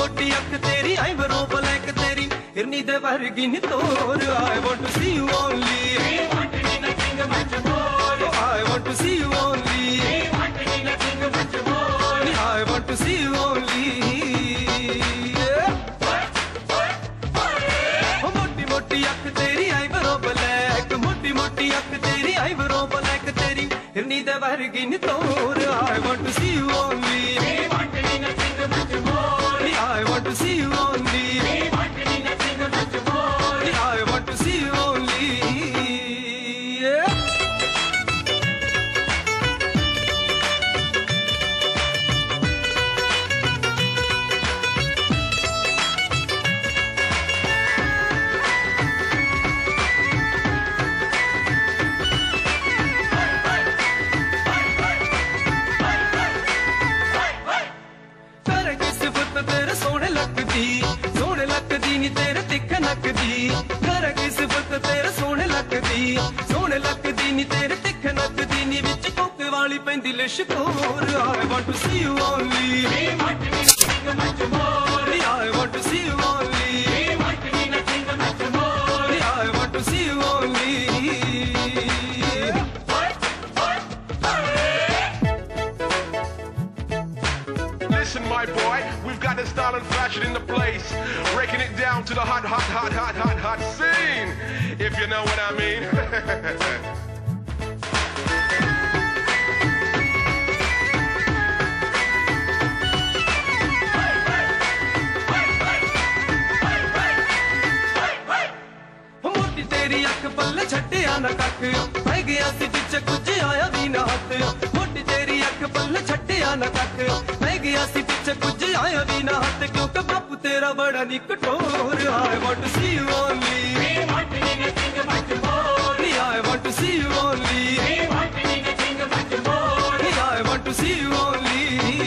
मोटी अख तेरी आईब्रो ब्लैक तेरी हिरनी दे वर्गी नी तोर I want to see you only we want to be nothing much more I want to see you only we want to be nothing much more I want to see you only मोटी मोटी अख तेरी eyebrow black मोटी मोटी अख तेरी eyebrow black तेरी हिरनी दे वर्गी नी तोर I want to see you only we want to be nothing much more I want to see you only we want to be nothing much more I want to see you only सोने लगदी नी तेरे तिख नकदी कर की सिफत तेरे सोने लगदी नी तेरे तिख नकदी नी विच कोके वाली पैंदी लिशकोर I want to see you only we want to be nothing much more I want to see you only we want to be nothing much more I want to see you only Listen, my boy, we've got the style and fashion in the place. Breaking it down to the hot scene, if you know what I mean. मोटी तेरी अख पल्ले छड्डिया ना कख पै गया सी बिच कुछ आया भी ना हथ मोटी तेरी अख पल्ले छड्डिया ना कख पै गया सी बिच कुछ आया भी ना हथ क्योंकि बापू तेरा बड़ा नी कठोर I want to see you only we want to be nothing much more I want to see you only we want to be nothing much more I want to see you only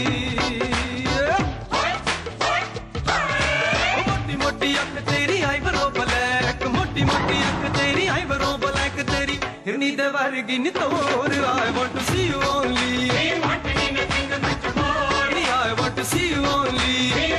मोटी मोटी अख तेरी eyebrow black मोटी मोटी अख तेरी eyebrow black तेरी हिरनी दे वर्गी नी तोर I want to see you only we want to be nothing much more I want to see you only